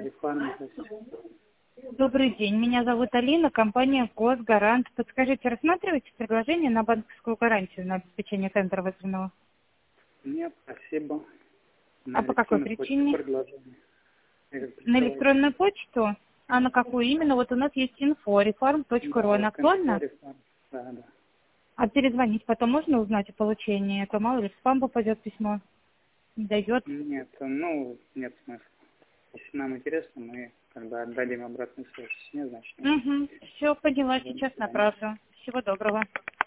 Фарм, здравствуйте. Добрый день, меня зовут Алина, компания Госгарант. Подскажите, рассматриваете предложение на банковскую гарантию на обеспечение центра вызванного? Нет, спасибо. А На по какой электронной почте причине? предложение. Или На присылайте. электронную почту? А на какую именно? Вот у нас есть info, Да, reform.ru. Она вот актуальна? Фарм. Да, да. А перезвонить потом можно узнать о получении? А то мало ли в спам попадет письмо. Не дойдет. Нет, нет смысла. Если нам интересно, мы как бы отдадим обратную связь. Нет, значит, нет. Угу. Все, поняла, До сейчас свидания. направлю. Всего доброго.